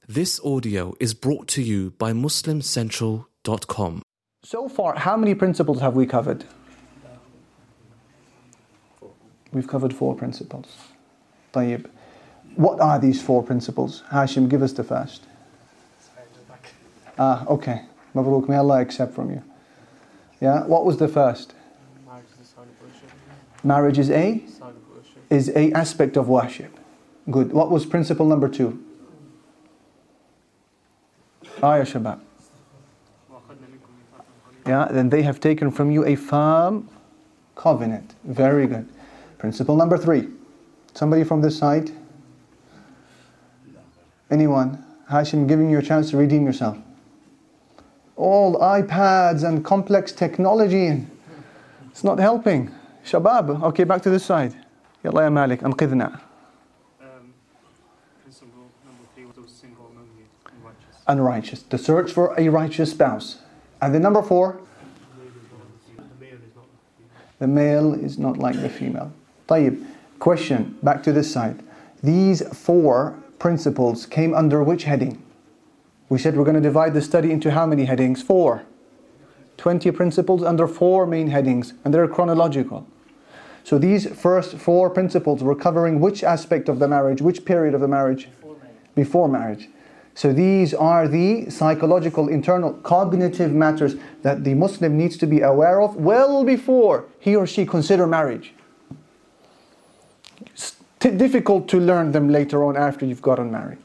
This audio is brought to you by MuslimCentral.com. So far, how many principles have we covered? We've covered 4 principles. طيب. What are these 4 principles? Hashim, give us the first. Okay. Mabruk, may Allah accept from you. Yeah, what was the first? Marriage is a? Is a aspect of worship. Good. What was principle number 2? Ya Shabab. Yeah, then they have taken from you a firm covenant. Very good. Principle number 3. Somebody from this side? Anyone? Hashim, giving you a chance to redeem yourself. All iPads and complex technology, it's not helping. Shabab, okay, back to this side. Yalla ya Malik, anqidhna. Principle number 3 was those single, unrighteous. Unrighteous. The search for a righteous spouse. And the number 4? The male is not like the female. طيب. Question, back to this side. These 4 principles came under which heading? We said we're going to divide the study into how many headings? 4. 20 principles under 4 main headings, and they're chronological. So these first 4 principles were covering which aspect of the marriage, which period of the marriage? Before marriage. So these are the psychological, internal, cognitive matters that the Muslim needs to be aware of well before he or she consider marriage. It's difficult to learn them later on after you've gotten married.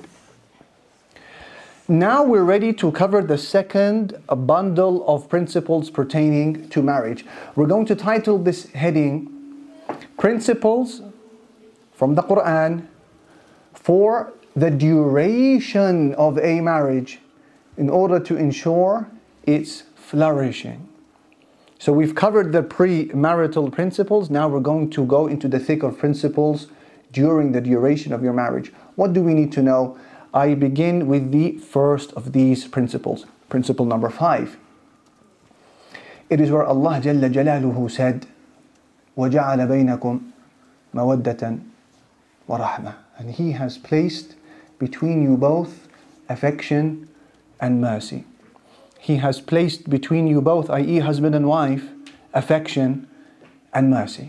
Now we're ready to cover the second bundle of principles pertaining to marriage. We're going to title this heading, Principles from the Quran for the duration of a marriage in order to ensure its flourishing. So we've covered the pre-marital principles. Now we're going to go into the thick of principles during the duration of your marriage. What do we need to know? I begin with the first of these principles. Principle number 5. It is where Allah Jalla Jalaluhu said, وَجَعَلَ بَيْنَكُمْ مَوَدَّةً وَرَحْمَةً. And He has placed between you both affection and mercy. He has placed between you both, i.e. husband and wife, affection and mercy.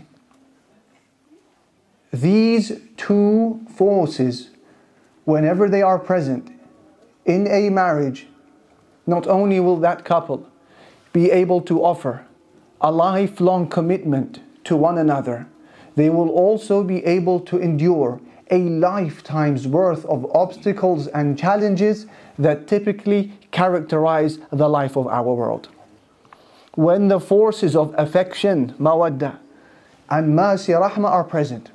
These 2 forces, whenever they are present in a marriage, not only will that couple be able to offer a lifelong commitment to one another, they will also be able to endure a lifetime's worth of obstacles and challenges that typically characterize the life of our world. When the forces of affection, mawadda, and mercy, rahmah are present,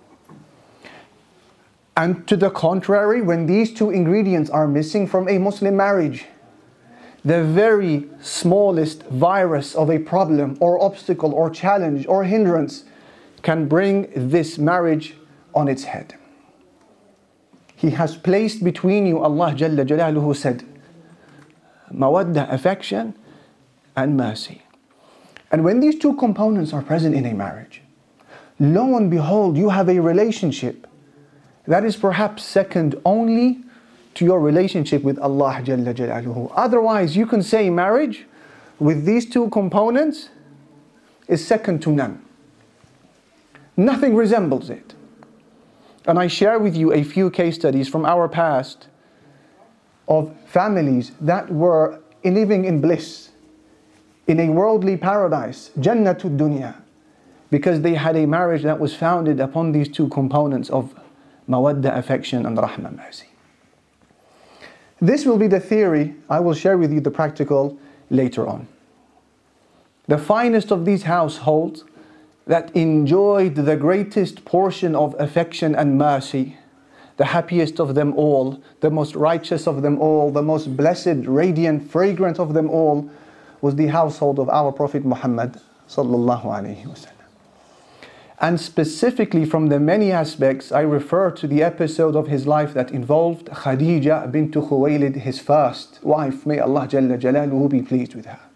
and to the contrary, when these 2 ingredients are missing from a Muslim marriage, the very smallest virus of a problem or obstacle or challenge or hindrance can bring this marriage on its head. He has placed between you, Allah Jalla Jalaluhu said, mawadda, affection, and mercy. And when these 2 components are present in a marriage, lo and behold, you have a relationship that is perhaps second only to your relationship with Allah Jalla Jalaluhu. Otherwise, you can say marriage with these 2 components is second to none. Nothing resembles it. And I share with you a few case studies from our past of families that were living in bliss, in a worldly paradise, Jannatud Dunya, because they had a marriage that was founded upon these 2 components of mawadda, affection, and rahmah, mercy. This will be the theory. I will share with you the practical later on. The finest of these households that enjoyed the greatest portion of affection and mercy, the happiest of them all, the most righteous of them all, the most blessed, radiant, fragrant of them all, was the household of our Prophet Muhammad sallallahu alaihi wasallam. And specifically from the many aspects, I refer to the episode of his life that involved Khadija bint Khuwaylid, his first wife. May Allah Jalla Jalaluhu be pleased with her.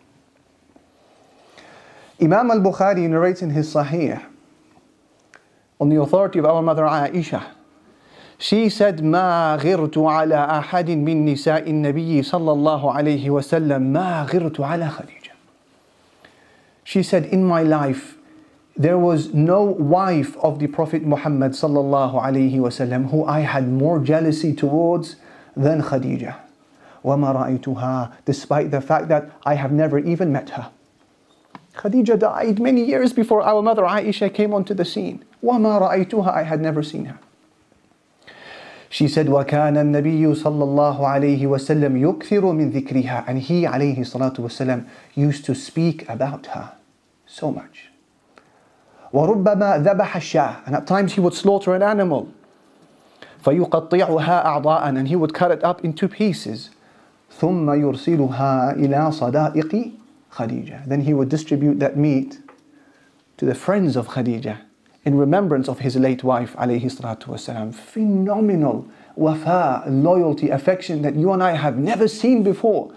Imam al-Bukhari narrates in his Sahih, on the authority of our mother Aisha, She said, ما غرت على أحد من نساء النبي صلى الله عليه وسلم ما غرت على خديجة. She said, in my life, there was no wife of the Prophet Muhammad sallallahu alayhi wasallam who I had more jealousy towards than Khadija. وَمَا رَأَيْتُهَا, despite the fact that I have never even met her. Khadija died many years before our mother Aisha came onto the scene. وَمَا رَأَيْتُهَا, I had never seen her. She said, وَكَانَ النَّبِيُّ صَلَّى اللَّهُ عَلَيْهِ وَسَلَّمْ يُكْثِرُ مِنْ ذِكْرِهَا, and he alayhi salatu wasalam used to speak about her so much. وَرُبَّمَا ذَبَحَ الشَّاةَ, and at times he would slaughter an animal. فَيُقَطِّعُهَا أَعْضَاءً, and he would cut it up into pieces. ثُمَّ يُرْسِلُهَا إِلَى صَدَائِقِ خَدِيجَةَ, then he would distribute that meat to the friends of Khadija in remembrance of his late wife alayhi salatu wasalam. Phenomenal wafa, loyalty, affection that you and I have never seen before.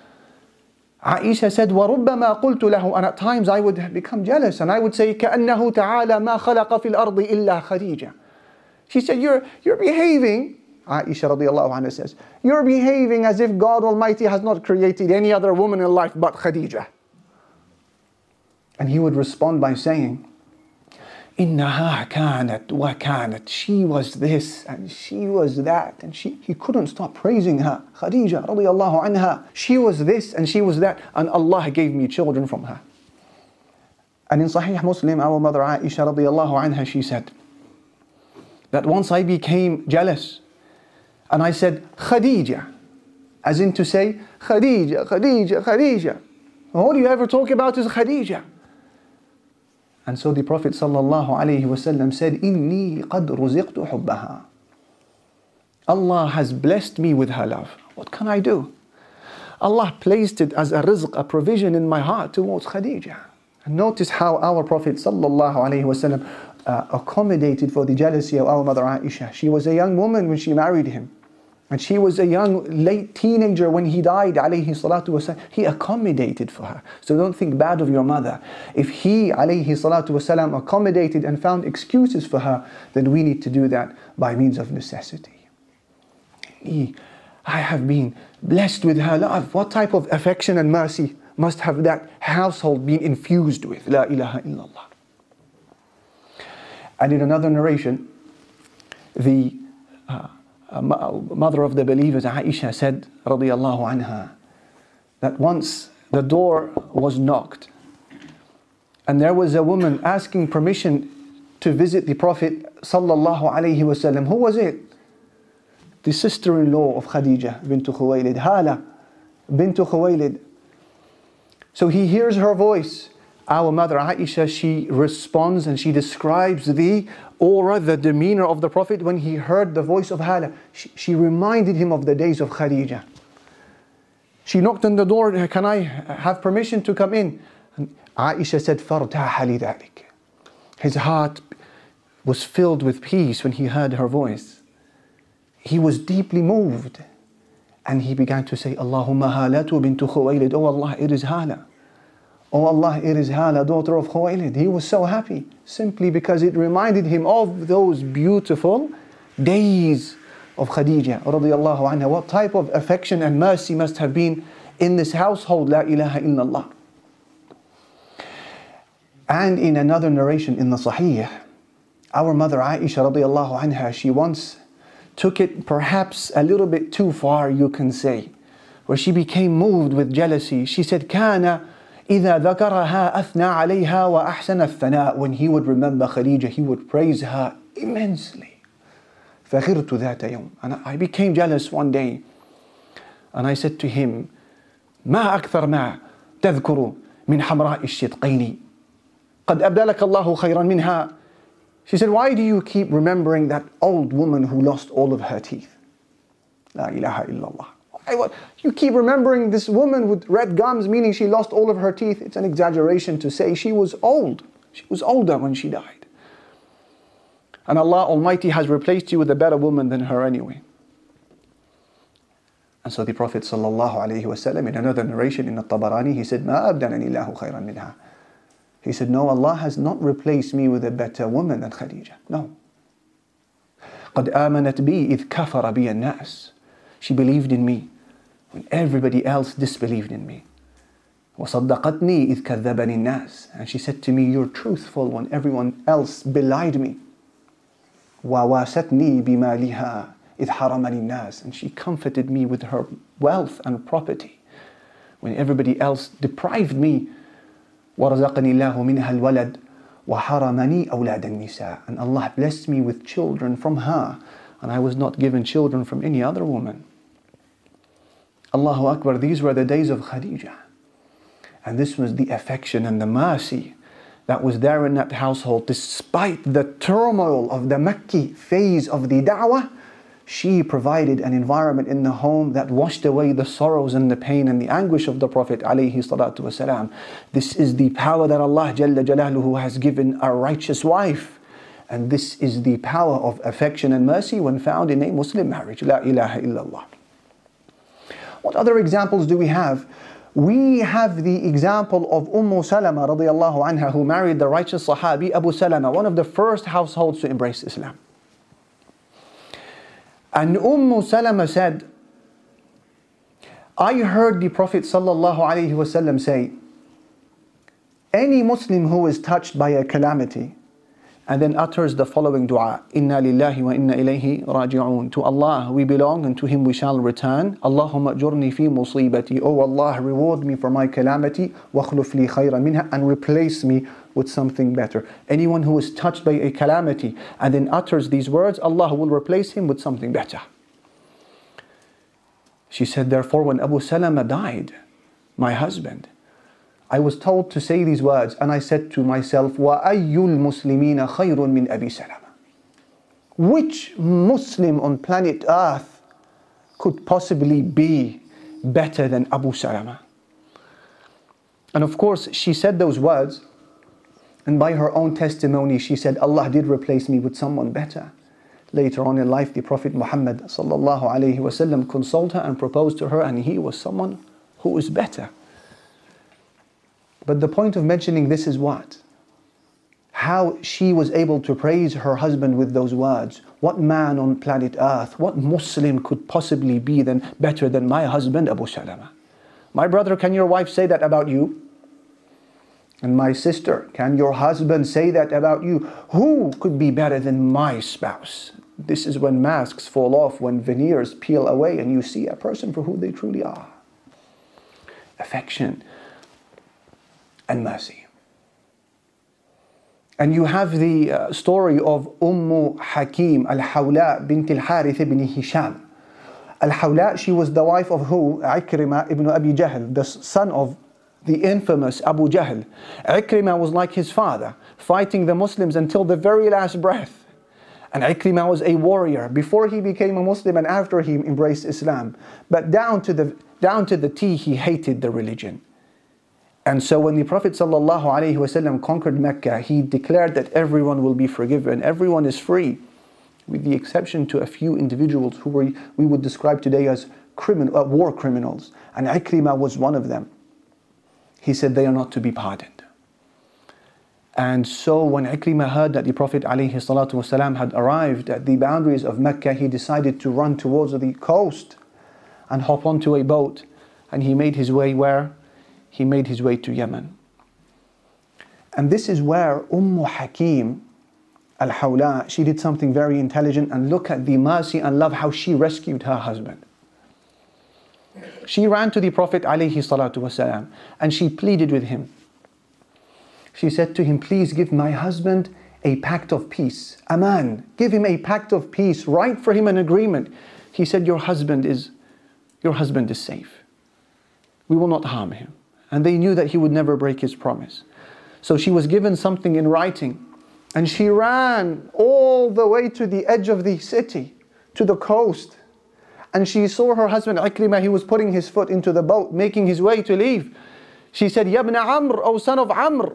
Aisha said, وَرُبَّمَا قُلْتُ لَهُ, and at times I would become jealous and I would say, كَأَنَّهُ تَعَالَى مَا خَلَقَ فِي الْأَرْضِ إِلَّا خَدِيجَةَ. She said, you're behaving, Aisha radiallahu anha says, you're behaving as if God Almighty has not created any other woman in life but Khadija. And he would respond by saying, إِنَّهَا كَانَتْ وَكَانَتْ, she was this and she was that, and he couldn't stop praising her. Khadija radiallahu anha, she was this and she was that, and Allah gave me children from her. And in Sahih Muslim, our mother Aisha radiallahu anha, she said that once I became jealous and I said Khadija, as in to say Khadija, Khadija, Khadija, all you ever talk about is Khadija. And so the Prophet sallallahu alaihi wasallam said, إِنِّي قَدْ رُزِقْتُ حُبَّهَا, Allah has blessed me with her love. What can I do? Allah placed it as a rizq, a provision in my heart towards Khadija. And notice how our Prophet sallallahu alaihi wasallam accommodated for the jealousy of our mother Aisha. She was a young woman when she married him. And she was a young, late teenager when he died, alayhi salatu wasalam. He accommodated for her. So don't think bad of your mother. If he, alayhi salatu wasalam, accommodated and found excuses for her, then we need to do that by means of necessity. I have been blessed with her love. What type of affection and mercy must have that household been infused with? La ilaha illallah. And in another narration, the mother of the believers, Aisha, said, radiyallahu anha, that once the door was knocked and there was a woman asking permission to visit the Prophet sallallahu alaihi wasallam. Who was it? The sister-in-law of Khadija bint Khuwaylid, Hala bint Khuwaylid. So he hears her voice. Our mother Aisha, she responds and she describes the aura, the demeanor of the Prophet when he heard the voice of Hala. She reminded him of the days of Khadija. She knocked on the door, can I have permission to come in? And Aisha said, فَارْتَاحَ لِذَلِكَ. His heart was filled with peace when he heard her voice. He was deeply moved. And he began to say, Allahumma halatu bintu Khuwaylid. Oh Allah, it is Hala. Oh Allah, it is Hala, daughter of Khuwaylid. He was so happy simply because it reminded him of those beautiful days of Khadija radiyallahu anha. What type of affection and mercy must have been in this household, la ilaha illallah. And in another narration in the Sahih, our mother Aisha radiyallahu anha, she once took it perhaps a little bit too far, you can say, where she became moved with jealousy. She said, كَانَ إِذَا ذَكَرَهَا أَثْنَى عَلَيْهَا وَأَحْسَنَ الثَّنَاء. When he would remember Khadija, he would praise her immensely. فَغِرْتُ ذَاتَ يَوْمٍ. And I became jealous one day. And I said to him, مَا أَكْثَرْ مَا تَذْكُرُ مِنْ حَمْرَاءِ الشِّدْقَيْنِ قَدْ أَبْدَلَكَ اللَّهُ خَيْرًا مِنْهَا. She said, why do you keep remembering that old woman who lost all of her teeth? La ilaha illallah. You keep remembering this woman with red gums, meaning she lost all of her teeth. It's an exaggeration to say she was old. She was older when she died. And Allah Almighty has replaced you with a better woman than her anyway. And so the Prophet sallallahu alaihi wasallam, in another narration in At-Tabarani, he said, مَا أَبْدَلَنِي اللَّهُ خَيْرًا مِنْهَا. He said, no, Allah has not replaced me with a better woman than Khadija. No. قد آمنت بي إذ كفر بي الناس. She believed in me when everybody else disbelieved in me. وصدقتني إذ كذبني الناس. And she said to me, you're truthful when everyone else belied me. وواستني بمالها إذ حرمني الناس. And she comforted me with her wealth and property when everybody else deprived me. ورزقني الله منها الولد وحرمني أولاد النساء. And Allah blessed me with children from her, and I was not given children from any other woman. Allahu Akbar, these were the days of Khadija. And this was the affection and the mercy that was there in that household. Despite the turmoil of the Makki phase of the da'wah, she provided an environment in the home that washed away the sorrows and the pain and the anguish of the Prophet ﷺ. This is the power that Allah Jalla Jalaluhu has given a righteous wife. And this is the power of affection and mercy when found in a Muslim marriage. La ilaha illallah. What other examples do we have? We have the example of Salama radiallahu anha, who married the righteous Sahabi Abu Salama, one of the first households to embrace Islam. And Salama said, I heard the Prophet sallallahu alaihi wasallam say, any Muslim who is touched by a calamity and then utters the following dua, Inna lillahi wa inna ilayhi raji'un. To Allah we belong and to Him we shall return. Allahumma ajurni fi musibati. Oh Allah, reward me for my calamity. Wakhluf li khayran minha. And replace me with something better. Anyone who is touched by a calamity and then utters these words, Allah will replace him with something better. She said, therefore, when Abu Salama died, my husband, I was told to say these words, and I said to myself, وَأَيُّ الْمُسْلِمِينَ خَيْرٌ مِنْ أَبِي سَلَمَةَ. Which Muslim on planet Earth could possibly be better than Abu Salama? And of course, she said those words, and by her own testimony, she said, Allah did replace me with someone better. Later on in life, the Prophet Muhammad sallallahu alaihi wasallam consoled her and proposed to her, and he was someone who was better. But the point of mentioning this is what? How she was able to praise her husband with those words. What man on planet Earth, what Muslim could possibly be better than my husband Abu Salama? My brother, can your wife say that about you? And my sister, can your husband say that about you? Who could be better than my spouse? This is when masks fall off, when veneers peel away, and you see a person for who they truly are. Affection and mercy. And you have the story of Hakim al-Hawla bint al-Harith ibn Hisham. Al-Hawla, she was the wife of who? Ikrimah ibn Abi Jahl, the son of the infamous Abu Jahl. Ikrimah was like his father, fighting the Muslims until the very last breath. And Ikrimah was a warrior before he became a Muslim and after he embraced Islam. But down to the T, he hated the religion. And so when the Prophet ﷺ conquered Mecca, he declared that everyone will be forgiven, everyone is free, with the exception to a few individuals who we would describe today as war criminals. And Ikrimah was one of them. He said they are not to be pardoned. And so when Ikrimah heard that the Prophet ﷺ had arrived at the boundaries of Mecca, he decided to run towards the coast and hop onto a boat. And he made his way where? He made his way to Yemen. And this is where Hakim al-Hawla, she did something very intelligent, and look at the mercy and love how she rescued her husband. She ran to the Prophet ﷺ and she pleaded with him. She said to him, please give my husband a pact of peace. Aman, give him a pact of peace, write for him an agreement. He said, your husband is safe. We will not harm him. And they knew that he would never break his promise. So she was given something in writing, and she ran all the way to the edge of the city, to the coast. And she saw her husband Ikrimah, he was putting his foot into the boat, making his way to leave. She said, Ya ibn Amr, O son of Amr,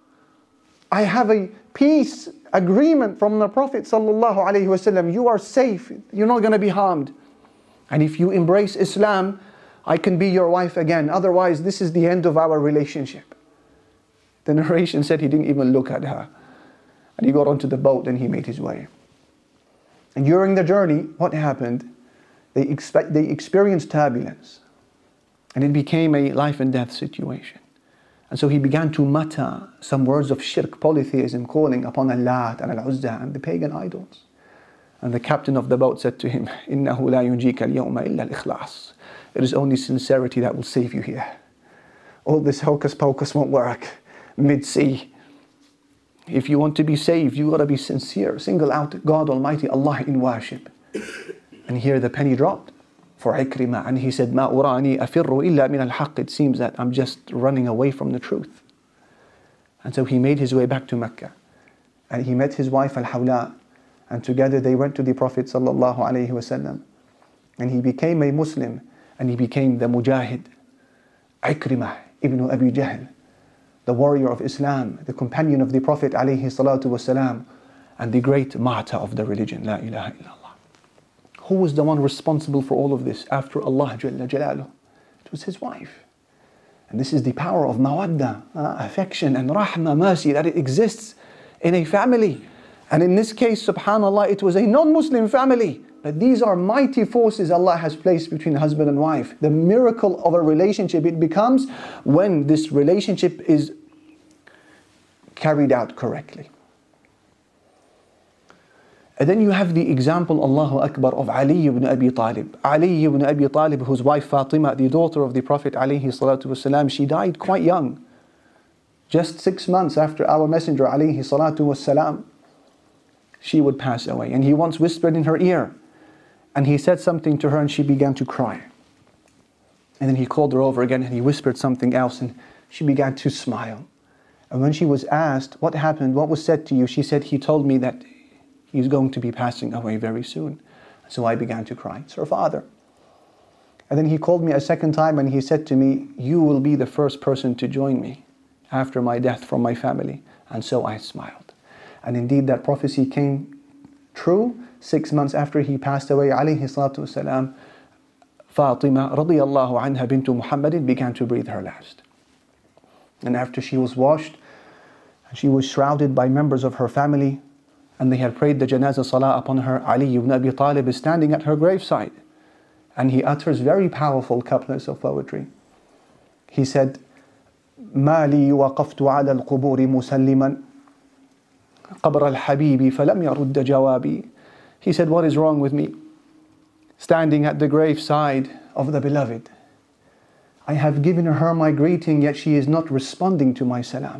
I have a peace agreement from the Prophet ﷺ. You are safe, you're not going to be harmed. And if you embrace Islam, I can be your wife again. Otherwise, this is the end of our relationship. The narration said he didn't even look at her. And he got onto the boat and he made his way. And during the journey, what happened? They experienced turbulence. And it became a life and death situation. And so he began to mutter some words of shirk, polytheism, calling upon Al-Lat and Al-Uzza and the pagan idols. And the captain of the boat said to him, إِنَّهُ لَا يُنْجِيكَ الْيَوْمَ إِلَّا الْإِخْلَاصِ. It is only sincerity that will save you here. All this hocus pocus won't work mid-sea. If you want to be saved, you got to be sincere. Single out God Almighty Allah in worship. And here the penny dropped for Ikrimah. And he said, مَا أُرَانِي أَفِرُّ إِلَّا مِنَ الْحَقِّ. It seems that I'm just running away from the truth. And so he made his way back to Mecca. And he met his wife Al-Hawla. And together they went to the Prophet sallallahu alaihi wasallam. And he became a Muslim. And he became the Mujahid. Ikrimah ibn Abi Jahl, the warrior of Islam, the companion of the Prophet alayhi salatu wasalam, and the great martyr of the religion, La ilaha illallah. Who was the one responsible for all of this after Allah Jalla Jalaluh? It was his wife. And this is the power of mawadda, affection and rahmah, mercy, that it exists in a family. And in this case, subhanallah, it was a non-Muslim family. But these are mighty forces Allah has placed between husband and wife. The miracle of a relationship, it becomes when this relationship is carried out correctly. And then you have the example, Allahu Akbar, of Ali ibn Abi Talib. Ali ibn Abi Talib, whose wife Fatima, the daughter of the Prophet alayhi salatu wasalam, she died quite young. Just 6 months after our Messenger alayhi salatu wasalam, she would pass away. And he once whispered in her ear, and he said something to her and she began to cry. And then he called her over again and he whispered something else and she began to smile. And when she was asked, what happened, what was said to you? She said, he told me that he's going to be passing away very soon. So I began to cry. It's her father. And then he called me a second time and he said to me, you will be the first person to join me after my death from my family. And so I smiled. And indeed that prophecy came true. 6 months after he passed away, alayhi salatu wasalam, Fatima radiyallahu anha bintu Muhammadin began to breathe her last. And after she was washed, she was shrouded by members of her family, and they had prayed the janazah salah upon her. Ali ibn Abi Talib is standing at her graveside, and he utters very powerful couplets of poetry. He said, مَا لِي وَقَفْتُ عَلَى الْقُبُورِ مُسَلِّمًا قَبْرَ الْحَبِيبِ فَلَمْ يَرُدَّ جَوَابِي. He said, what is wrong with me? Standing at the graveside of the beloved. I have given her my greeting, yet she is not responding to my salam.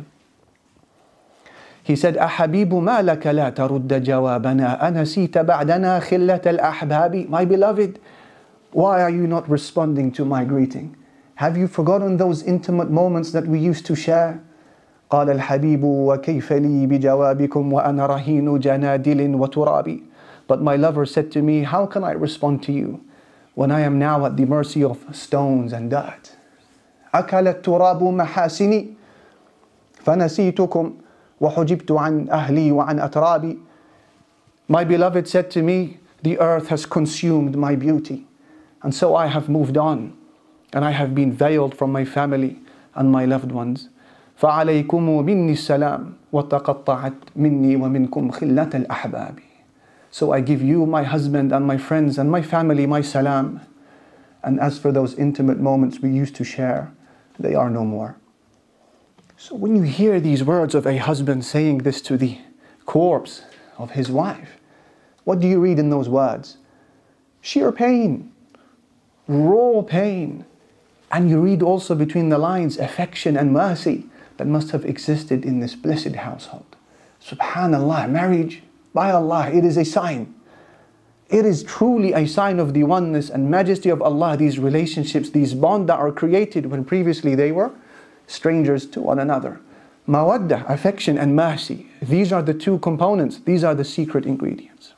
He said, أَحَبِيبُ مَا لَكَ لَا تَرُدَّ جَوَابَنَا أَنَسِيتَ بَعْدَنَا خِلَّةَ الْأَحْبَابِ. My beloved, why are you not responding to my greeting? Have you forgotten those intimate moments that we used to share? قال الحبيب وكيف لي بجوابكم وأنا رهين جنادل وترابي. But my lover said to me, how can I respond to you when I am now at the mercy of stones and dirt? أكل التراب محاسني فنسيتكم وحجبت عن أهلي وعن أترابي. My beloved said to me, the earth has consumed my beauty, and so I have moved on, and I have been veiled from my family and my loved ones. فعليكم مني السلام وتقطعت مني ومنكم خلة الأحباب. So I give you, my husband and my friends and my family, my salam. And as for those intimate moments we used to share, they are no more. So when you hear these words of a husband saying this to the corpse of his wife, what do you read in those words? Sheer pain, raw pain. And you read also between the lines affection and mercy that must have existed in this blessed household. Subhanallah, marriage, by Allah, it is a sign. It is truly a sign of the oneness and majesty of Allah, these relationships, these bonds that are created when previously they were strangers to one another. Mawadda, affection and mercy. These are the two components. These are the secret ingredients.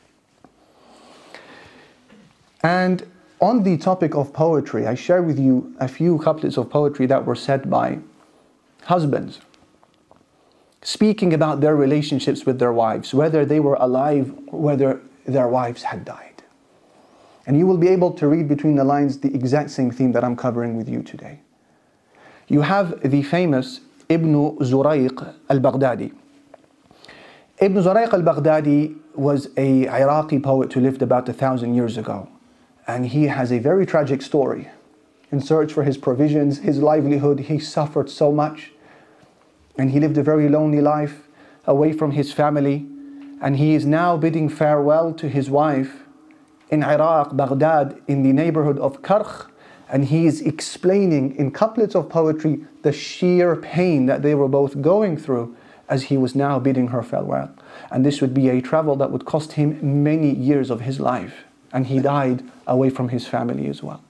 And on the topic of poetry, I share with you a few couplets of poetry that were said by husbands, speaking about their relationships with their wives, whether they were alive or whether their wives had died. And you will be able to read between the lines the exact same theme that I'm covering with you today. You have the famous Ibn Zurayq al-Baghdadi. Ibn Zurayq al-Baghdadi was a Iraqi poet who lived about 1,000 years ago. And he has a very tragic story. In search for his provisions, his livelihood, he suffered so much. And he lived a very lonely life away from his family. And he is now bidding farewell to his wife in Iraq, Baghdad, in the neighborhood of Karkh. And he is explaining in couplets of poetry the sheer pain that they were both going through as he was now bidding her farewell. And this would be a travel that would cost him many years of his life. And he died away from his family as well.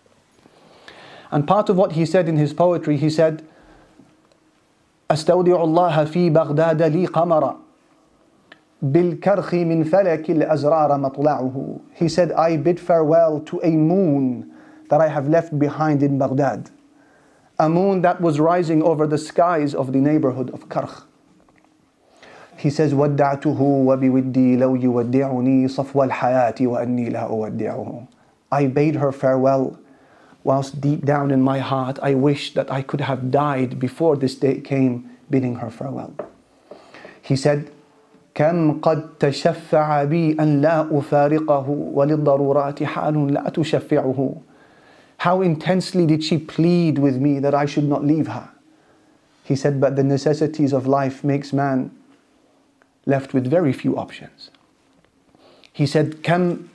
And part of what he said in his poetry, he said, أستودع الله في بغداد لي قمرا بالكرخ من فلك الأزرار مطلعه. He said, I bid farewell to a moon that I have left behind in Baghdad. A moon that was rising over the skies of the neighborhood of Karkh. He says, ودعته وبودي لو يودعني صفو الحياة وأني لا أودعه. I bade her farewell, whilst deep down in my heart I wish that I could have died before this day came, bidding her farewell. He said, كم قد تشفع بي أن لا أفارقه وللضرورات حال لا تشفعه. How intensely did she plead with me that I should not leave her. He said, but the necessities of life makes man left with very few options. He said, كم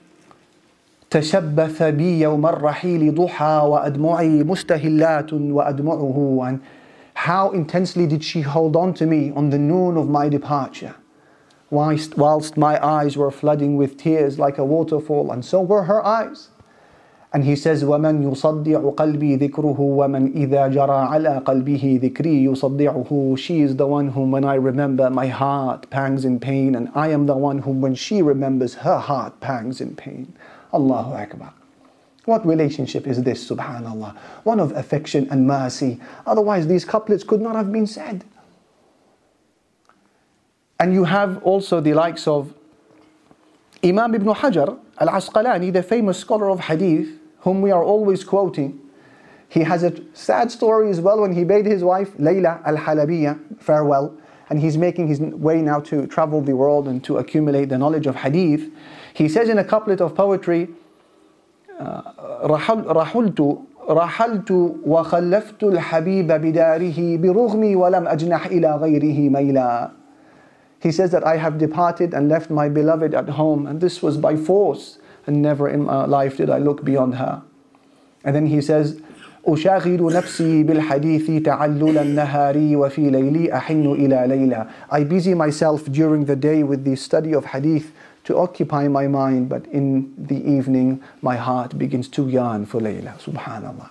تشبث بي يوم الرحيل ضحى وأدمعي مستهلات وأدمعه. And how intensely did she hold on to me on the noon of my departure, whilst my eyes were flooding with tears like a waterfall, and so were her eyes. And he says, وَمَنْ يُصَدِّعُ قَلْبِي ذِكْرُهُ وَمَنْ إِذَا جَرَى عَلَى قَلْبِهِ ذِكْرِي يُصَدِّعُهُ. She is the one whom when I remember my heart pangs in pain, and I am the one whom when she remembers her heart pangs in pain. Allahu Akbar. What relationship is this, subhanallah? One of affection and mercy. Otherwise these couplets could not have been said. And you have also the likes of Imam Ibn Hajar al-Asqalani, the famous scholar of hadith, whom we are always quoting. He has a sad story as well when he bade his wife Layla al-Halabiyya farewell, and he's making his way now to travel the world and to accumulate the knowledge of hadith. He says in a couplet of poetry, رحلت وخلفت الحبيب بداره برغمي ولم أجنح إلى غيره ميلا. He says that I have departed and left my beloved at home, and this was by force, and never in my life did I look beyond her. And then he says, أشاغل نفسي بالحديث تعلل النهار وفي ليلي أحن إلى ليلى. I busy myself during the day with the study of hadith to occupy my mind, but in the evening my heart begins to yearn for Layla. Subhanallah.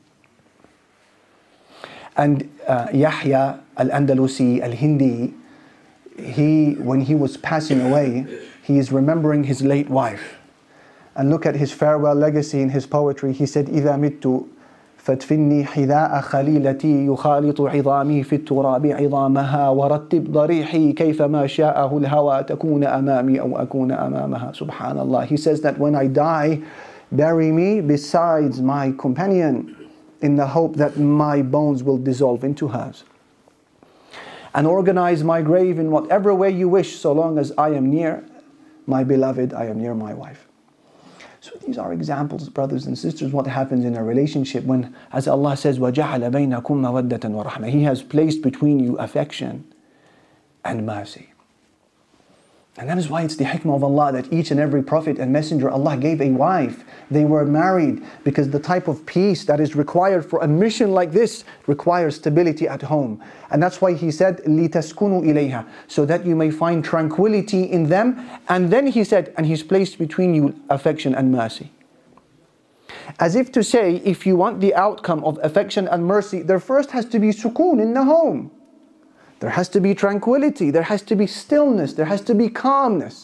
And Yahya al-Andalusi al-Hindi, when he was passing away, he is remembering his late wife. And look at his farewell legacy in his poetry. He said, إِذَا مِتُّ فَادْفِنِّي حِذَاءَ خَلِيلَتِي يُخَالِطُ عِظَامِي فِي التُّرَابِ عِظَامَهَا وَرَتِّبْ ضَرِيحِي كَيْفَمَا شَاءَهُ الْهَوَى تَكُونَ أَمَامِي أَوْ أَكُونَ أَمَامَهَا. Subhanallah. He says that when I die, bury me besides my companion, in the hope that my bones will dissolve into hers. And organize my grave in whatever way you wish, so long as I am near my beloved, I am near my wife. So these are examples, brothers and sisters, what happens in a relationship when, as Allah says, وَجَعَلَ بَيْنَكُمْ مَوَدَّةً وَرَحْمَةً. He has placed between you affection and mercy. And that is why it's the hikmah of Allah that each and every prophet and messenger, Allah gave a wife. They were married because the type of peace that is required for a mission like this requires stability at home. And that's why He said, لِتَسْكُنُوا إِلَيْهَا, so that you may find tranquility in them. And then He said, and He's placed between you affection and mercy. As if to say, if you want the outcome of affection and mercy, there first has to be sukoon in the home. There has to be tranquility, there has to be stillness, there has to be calmness.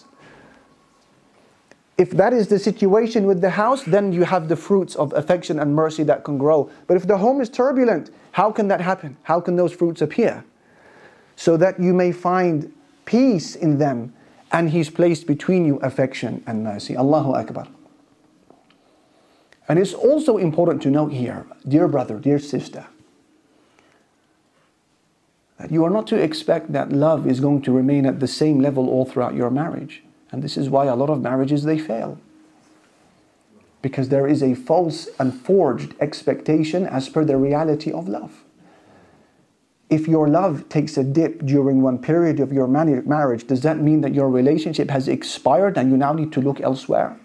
If that is the situation with the house, then you have the fruits of affection and mercy that can grow. But if the home is turbulent, how can that happen? How can those fruits appear? So that you may find peace in them, and He's placed between you affection and mercy. Allahu Akbar. And it's also important to note here, dear brother, dear sister, that you are not to expect that love is going to remain at the same level all throughout your marriage. And this is why a lot of marriages, they fail. Because there is a false and forged expectation as per the reality of love. If your love takes a dip during one period of your marriage, does that mean that your relationship has expired and you now need to look elsewhere?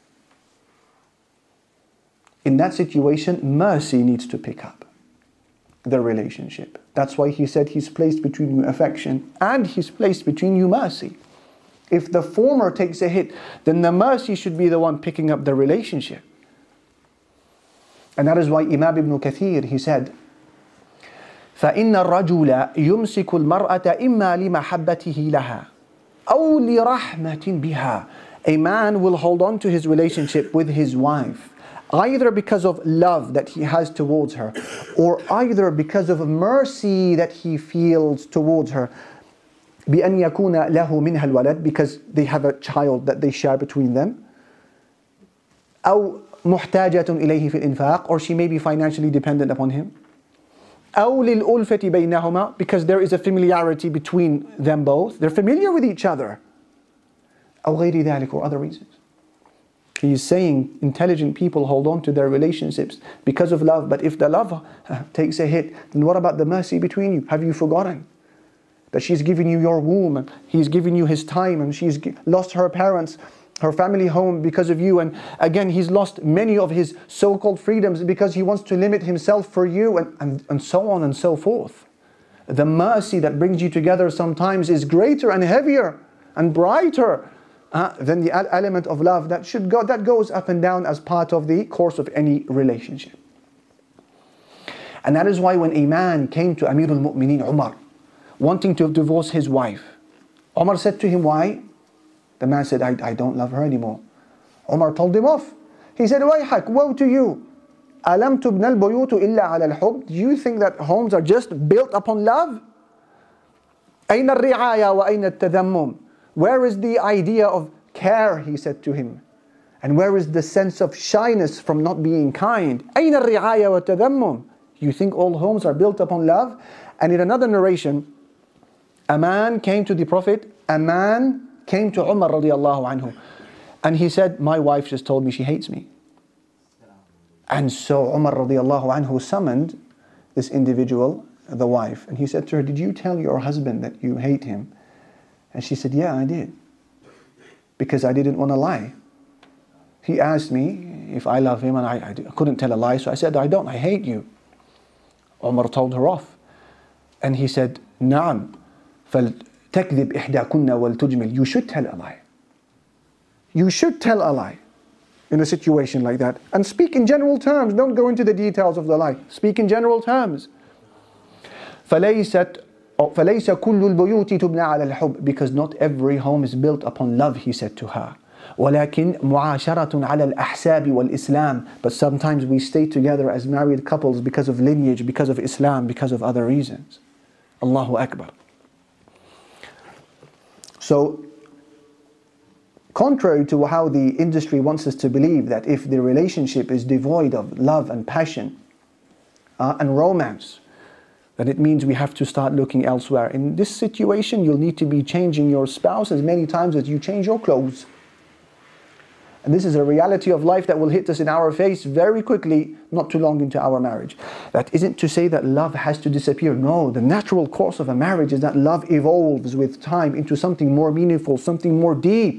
In that situation, mercy needs to pick up the relationship. That's why he said he's placed between you affection and he's placed between you mercy. If the former takes a hit, then the mercy should be the one picking up the relationship. And that is why Imam Ibn Kathir, he said, فَإِنَّ الرَّجُلَ يُمْسِكُ الْمَرْأَةَ إِمَّا لِمَحَبَّتِهِ لَهَا أَوْ لِرَحْمَةٍ بِهَا. A man will hold on to his relationship with his wife, either because of love that he has towards her, or either because of mercy that he feels towards her. بأن يكون له منها الولد, because they have a child that they share between them. أو محتاجة إليه في الإنفاق, or she may be financially dependent upon him. أو للألفة بينهما, because there is a familiarity between them both. They're familiar with each other. أو غير ذلك, or other reasons. He is saying intelligent people hold on to their relationships because of love. But if the love takes a hit, then what about the mercy between you? Have you forgotten that she's given you your womb, and he's given you his time, and she's lost her parents, her family home because of you, and again he's lost many of his so-called freedoms because he wants to limit himself for you, and so on and so forth. The mercy that brings you together sometimes is greater and heavier and brighter than the element of love that goes up and down as part of the course of any relationship. And that is why when a man came to Amir al-Mu'mineen Umar, wanting to divorce his wife, Umar said to him, why? The man said, I don't love her anymore. Umar told him off. He said, وَيْحَكْ, woe to you. أَلَمْ تُبْنَ الْبُيُوتُ إِلَّا عَلَى الْحُبِّ. Do you think that homes are just built upon love? أَيْنَ الرِّعَايَةُ وَأَيْنَ التَّذَمُّمُ. Where is the idea of care, he said to him. And where is the sense of shyness from not being kind? أَيْنَ الرِّعَايَةُ وَالتَّذَمُّمُ. You think all homes are built upon love? And in another narration, a man came to the Prophet, a man came to Umar radiallahu anhu, and he said, my wife just told me she hates me. And so Umar radiallahu anhu summoned this individual, the wife, and he said to her, did you tell your husband that you hate him? And she said, yeah, I did, because I didn't want to lie. He asked me if I love him, and I couldn't tell a lie, so I said, I don't, I hate you. Umar told her off, and he said, نعم فلتكذب إحداكن ولتجمل. You should tell a lie. You should tell a lie in a situation like that, and speak in general terms. Don't go into the details of the lie. Speak in general terms. فليس كل البيوت تبنى على الحب, because not every home is built upon love, he said to her. ولكن معاشرة على الأحساب والإسلام. But sometimes we stay together as married couples because of lineage, because of Islam, because of other reasons. Allahu Akbar. So, contrary to how the industry wants us to believe, that if the relationship is devoid of love and passion and romance, then it means we have to start looking elsewhere. In this situation, you'll need to be changing your spouse as many times as you change your clothes. And this is a reality of life that will hit us in our face very quickly, not too long into our marriage. That isn't to say that love has to disappear. No, the natural course of a marriage is that love evolves with time into something more meaningful, something more deep.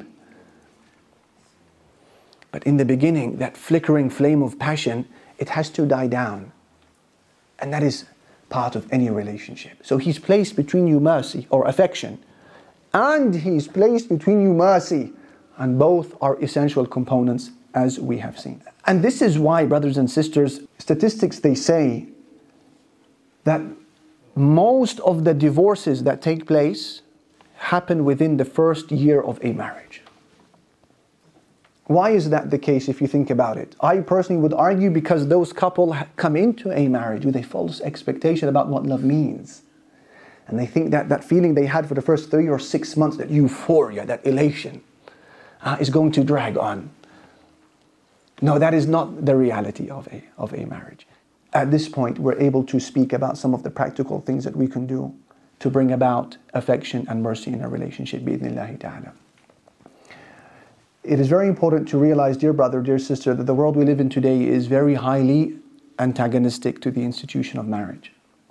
But in the beginning, that flickering flame of passion, it has to die down. And that is part of any relationship. So he's placed between you mercy or affection, and he's placed between you mercy. And both are essential components, as we have seen. And this is why, brothers and sisters, statistics, they say that most of the divorces that take place happen within the first year of a marriage. Why is that the case if you think about it? I personally would argue because those couples come into a marriage with a false expectation about what love means. And they think that that feeling they had for the first 3 or 6 months, that euphoria, that elation, is going to drag on. No, that is not the reality of a marriage. At this point, we're able to speak about some of the practical things that we can do to bring about affection and mercy in a relationship, bi'idhnillahi ta'ala. It is very important to realize, dear brother, dear sister, that the world we live in today is very highly antagonistic to the institution of marriage.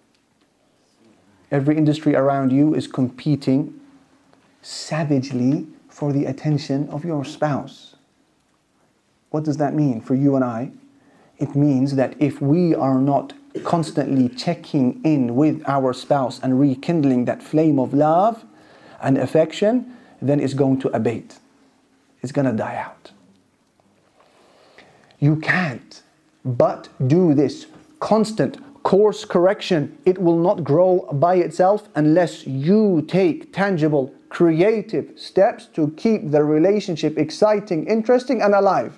Every industry around you is competing savagely for the attention of your spouse. What does that mean for you and I? It means that if we are not constantly checking in with our spouse and rekindling that flame of love and affection, then it's going to abate. It's going to die out. You can't but do this constant course correction. It will not grow by itself unless you take tangible, creative steps to keep the relationship exciting, interesting, and alive.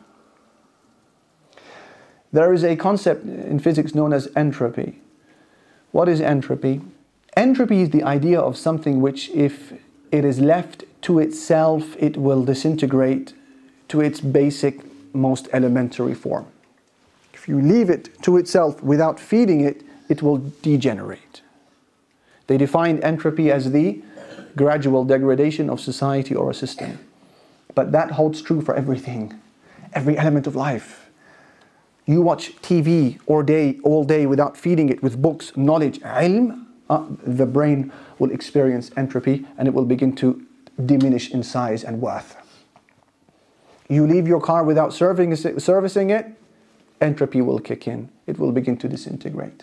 There is a concept in physics known as entropy. What is entropy? Entropy is the idea of something which, if it is left to itself, it will disintegrate to its basic, most elementary form. If you leave it to itself without feeding it, it will degenerate. They defined entropy as the gradual degradation of society or a system. But that holds true for everything, every element of life. You watch TV all day without feeding it with books, knowledge, ilm, the brain will experience entropy and it will begin to diminish in size and worth. You leave your car without servicing it, entropy will kick in. It will begin to disintegrate.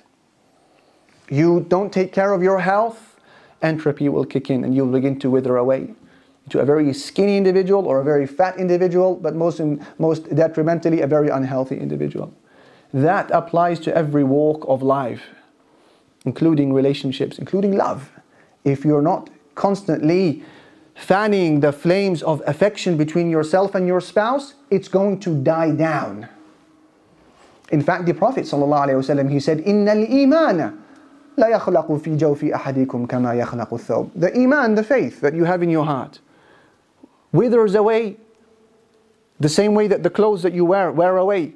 You don't take care of your health, entropy will kick in and you'll begin to wither away to a very skinny individual or a very fat individual, but most detrimentally a very unhealthy individual. That applies to every walk of life, including relationships, including love. If you're not constantly fanning the flames of affection between yourself and your spouse, it's going to die down. In fact, the Prophet ﷺ, he said, إِنَّ الْإِيمَانَ لَا يَخْلَقُ فِي جَوْفِ أَحَدِكُمْ كَمَا يَخْلَقُ الثَّوْبِ. The iman, the faith that you have in your heart, withers away the same way that the clothes that you wear away.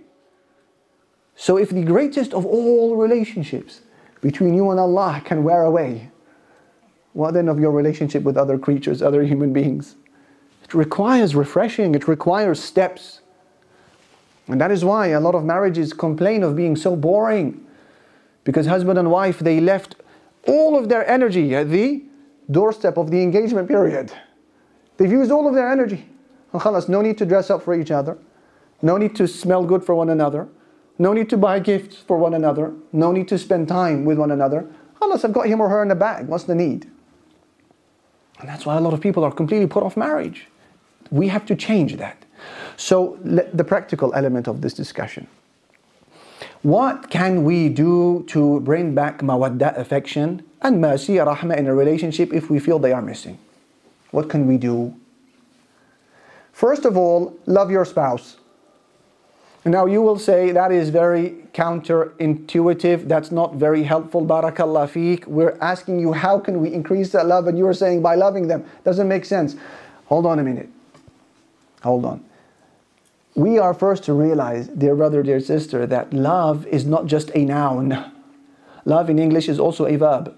So if the greatest of all relationships between you and Allah can wear away, what then of your relationship with other creatures, other human beings? It requires refreshing, it requires steps. And that is why a lot of marriages complain of being so boring. Because husband and wife, they left all of their energy at the doorstep of the engagement period. They've used all of their energy. And khalas, no need to dress up for each other. No need to smell good for one another. No need to buy gifts for one another. No need to spend time with one another. Khalas, I've got him or her in the bag. What's the need? And that's why a lot of people are completely put off marriage. We have to change that. So the practical element of this discussion. What can we do to bring back mawadda, affection, and mercy, rahmah in a relationship if we feel they are missing? What can we do? First of all, love your spouse. Now you will say that is very counterintuitive, that's not very helpful, barakallah feek. We're asking you how can we increase that love and you are saying by loving them. Doesn't make sense. Hold on a minute. Hold on. We are first to realize, dear brother, dear sister, that love is not just a noun. Love in English is also a verb.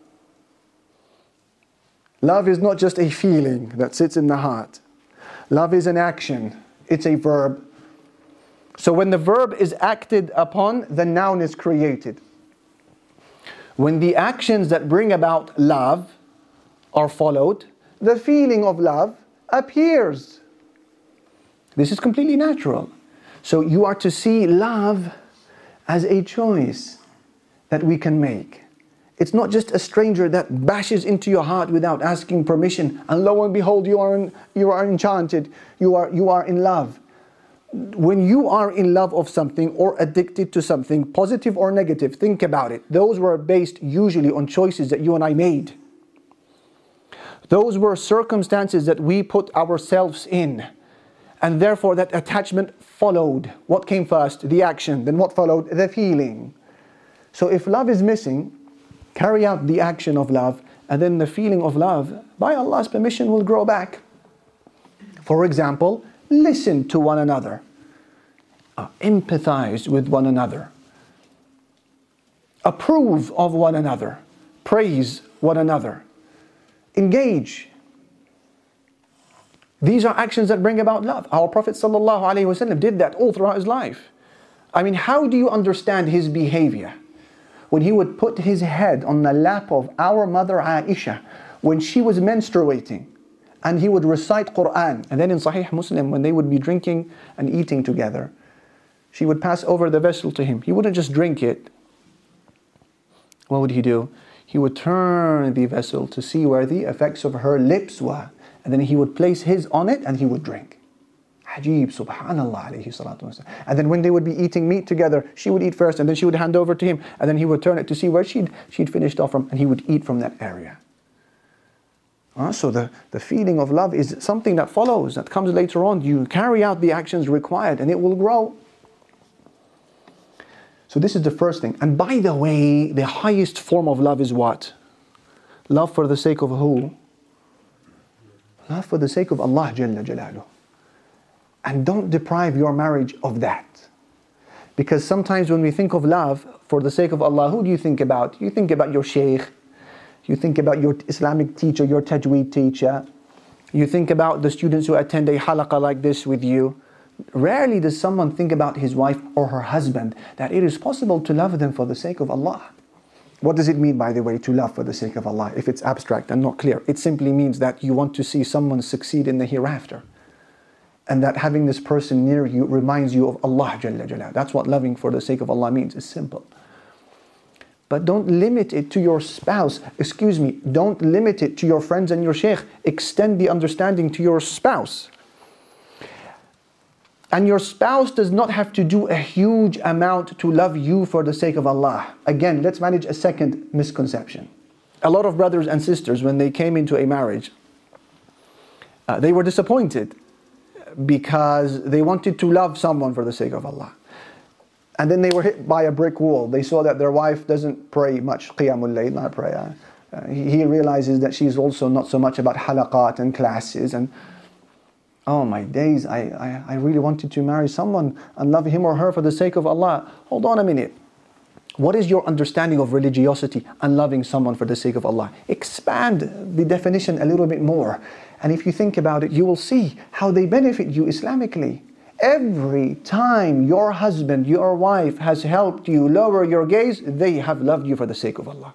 Love is not just a feeling that sits in the heart. Love is an action. It's a verb. So when the verb is acted upon, the noun is created. When the actions that bring about love are followed, the feeling of love appears. This is completely natural. So you are to see love as a choice that we can make. It's not just a stranger that bashes into your heart without asking permission, and lo and behold, you are enchanted, you are in love. When you are in love of something or addicted to something, positive or negative, think about it. Those were based usually on choices that you and I made. Those were circumstances that we put ourselves in. And therefore that attachment followed. What came first? The action. Then what followed? The feeling. So if love is missing, carry out the action of love, and then the feeling of love, by Allah's permission, will grow back. For example, listen to one another. Empathize with one another. Approve of one another. Praise one another. Engage. These are actions that bring about love. Our Prophet ﷺ did that all throughout his life. I mean, how do you understand his behavior? When he would put his head on the lap of our mother Aisha when she was menstruating, and he would recite Quran. And then in Sahih Muslim, when they would be drinking and eating together, she would pass over the vessel to him. He wouldn't just drink it. What would he do? He would turn the vessel to see where the effects of her lips were. And then he would place his on it and he would drink. Ajib, subhanallah alayhi salatu wasalam. And then when they would be eating meat together, she would eat first and then she would hand over to him. And then he would turn it to see where she'd finished off from, and he would eat from that area. So the feeling of love is something that follows, that comes later on. You carry out the actions required and it will grow. So this is the first thing. And by the way, the highest form of love is what? Love for the sake of who? Love for the sake of Allah Jalla Jalaluh. And don't deprive your marriage of that. Because sometimes when we think of love for the sake of Allah, who do you think about? You think about your shaykh. You think about your Islamic teacher, your tajweed teacher. You think about the students who attend a halaqah like this with you. Rarely does someone think about his wife or her husband, that it is possible to love them for the sake of Allah. What does it mean, by the way, to love for the sake of Allah, if it's abstract and not clear? It simply means that you want to see someone succeed in the hereafter. And that having this person near you reminds you of Allah Jalla Jalaluh. That's what loving for the sake of Allah means. It's simple. But don't limit it to your spouse. Don't limit it to your friends and your shaykh. Extend the understanding to your spouse. And your spouse does not have to do a huge amount to love you for the sake of Allah. Again, let's manage a second misconception. A lot of brothers and sisters, when they came into a marriage, they were disappointed because they wanted to love someone for the sake of Allah. And then they were hit by a brick wall. They saw that their wife doesn't pray much, qiyamul layl, not prayer. He realizes that she's also not so much about halaqat and classes. And oh my days, I really wanted to marry someone and love him or her for the sake of Allah. Hold on a minute. What is your understanding of religiosity and loving someone for the sake of Allah? Expand the definition a little bit more. And if you think about it, you will see how they benefit you Islamically. Every time your husband, your wife has helped you lower your gaze, they have loved you for the sake of Allah.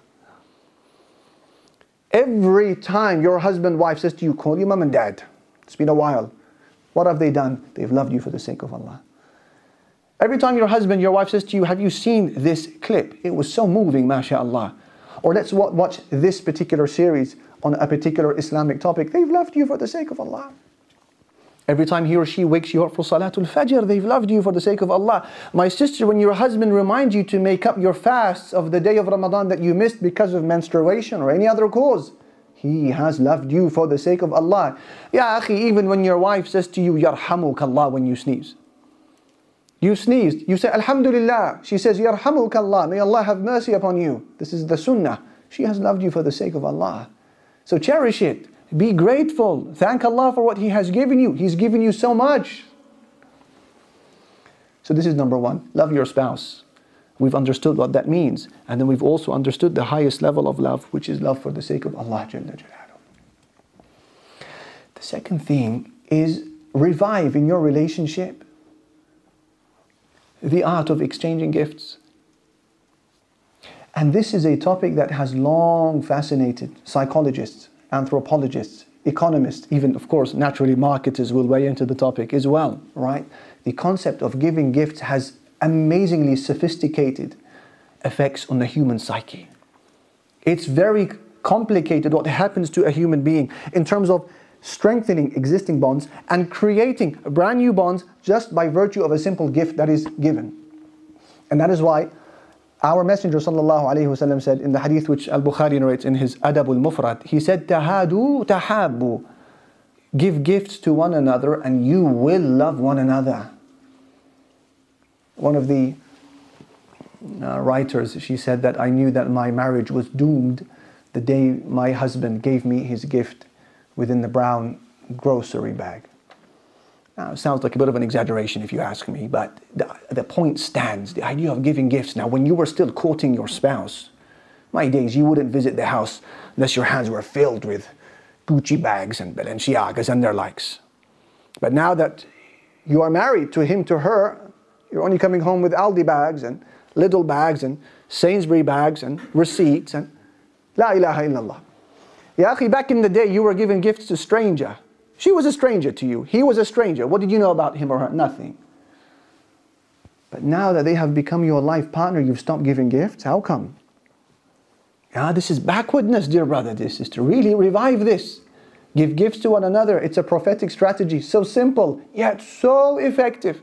Every time your husband, wife says to you, call your mom and dad. It's been a while. What have they done? They've loved you for the sake of Allah. Every time your husband, your wife says to you, have you seen this clip? It was so moving, mashallah. Or let's watch this particular series on a particular Islamic topic. They've loved you for the sake of Allah. Every time he or she wakes you up for Salatul Fajr, they've loved you for the sake of Allah. My sister, when your husband reminds you to make up your fasts of the day of Ramadan that you missed because of menstruation or any other cause, he has loved you for the sake of Allah. Ya akhi, even when your wife says to you, Yarhamukallah, when you sneeze. You sneezed, you say Alhamdulillah. She says, Yarhamukallah, may Allah have mercy upon you. This is the sunnah. She has loved you for the sake of Allah. So cherish it. Be grateful. Thank Allah for what He has given you. He's given you so much. So this is number one. Love your spouse. We've understood what that means. And then we've also understood the highest level of love, which is love for the sake of Allah Jalla Jalaluh. The second thing is revive in your relationship the art of exchanging gifts. And this is a topic that has long fascinated psychologists, anthropologists, economists, even of course naturally marketers will weigh into the topic as well, right? The concept of giving gifts has amazingly sophisticated effects on the human psyche. It's very complicated what happens to a human being in terms of strengthening existing bonds and creating brand new bonds just by virtue of a simple gift that is given. And that is why our Messenger ﷺ said in the hadith which Al-Bukhari narrates in his Adab al-Mufrad, he said, Tahadu tahabbu. Give gifts to one another and you will love one another. One of the writers, she said that I knew that my marriage was doomed the day my husband gave me his gift within the brown grocery bag. Now, it sounds like a bit of an exaggeration if you ask me, but the point stands. The idea of giving gifts. Now, when you were still courting your spouse, My days, you wouldn't visit the house unless your hands were filled with Gucci bags and Balenciagas and their likes. But now that you are married to him, to her, you're only coming home with Aldi bags and Lidl bags and Sainsbury bags and receipts and La ilaha illallah. Ya akhi, back in the day you were giving gifts to a stranger. She was a stranger to you. He was a stranger. What did you know about him or her? Nothing. But now that they have become your life partner, you've stopped giving gifts? How come? Yeah, this is backwardness, dear brother, dear sister. Really revive this. Give gifts to one another. It's a prophetic strategy. So simple, yet so effective.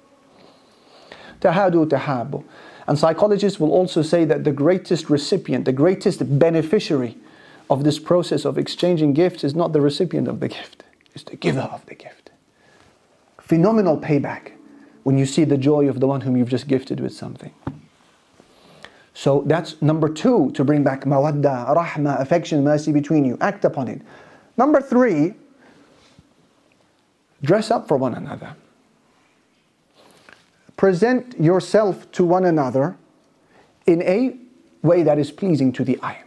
Tahadu tahabu. And psychologists will also say that the greatest recipient, the greatest beneficiary of this process of exchanging gifts is not the recipient of the gift, it's the giver of the gift. Phenomenal payback when you see the joy of the one whom you've just gifted with something. So that's number 2, to bring back mawadda, rahmah, affection, mercy between you. Act upon it. Number 3, dress up for one another. Present yourself to one another in a way that is pleasing to the eye.